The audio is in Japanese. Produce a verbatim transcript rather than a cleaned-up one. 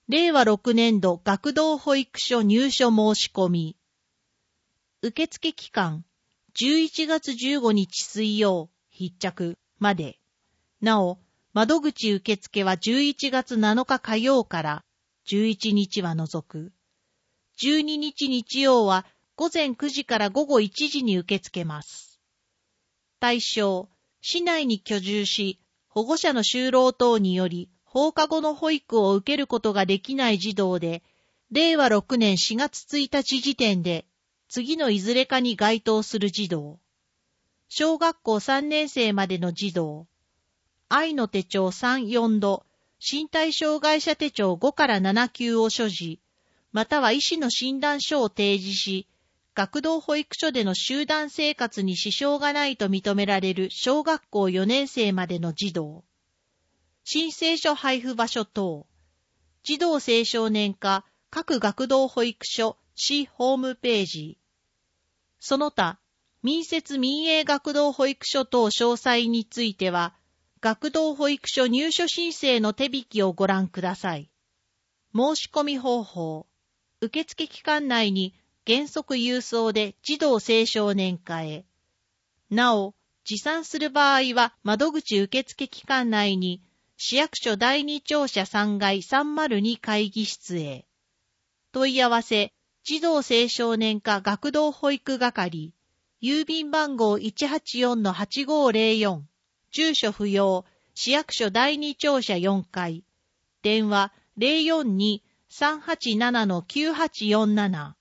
れいわろくねんど学童保育所入所申し込み。受付期間、じゅういちがつじゅうごにち水曜、必着まで。なお、窓口受付はじゅういちがつなのか火曜からじゅういちにちは除く。じゅうににち日曜はごぜんくじからごごいちじに受け付けます。対象、市内に居住し、保護者の就労等により放課後の保育を受けることができない児童で、れいわろくねんしがつついたち時点で、次のいずれかに該当する児童。小学校さんねんせいまでの児童。愛の手帳さん、よんど、身体障害者手帳ごからななきゅうを所持、または医師の診断書を提示し、学童保育所での集団生活に支障がないと認められる小学校よねんせいまでの児童。申請書配布場所等。児童青少年課各学童保育所市ホームページ。その他、民設民営学童保育所等詳細については、学童保育所入所申請の手引きをご覧ください。申し込み方法。受付期間内に原則郵送で児童青少年課へ。なお、持参する場合は窓口受付期間内に市役所だいに庁舎さんがいさんまるに会議室へ。問い合わせ、児童青少年課学童保育係、郵便番号 いちはちよんのはちごーぜろよん、住所不要、市役所だいに庁舎よんかい、電話 ゼロよんに さんはちななのきゅうはちよんなな。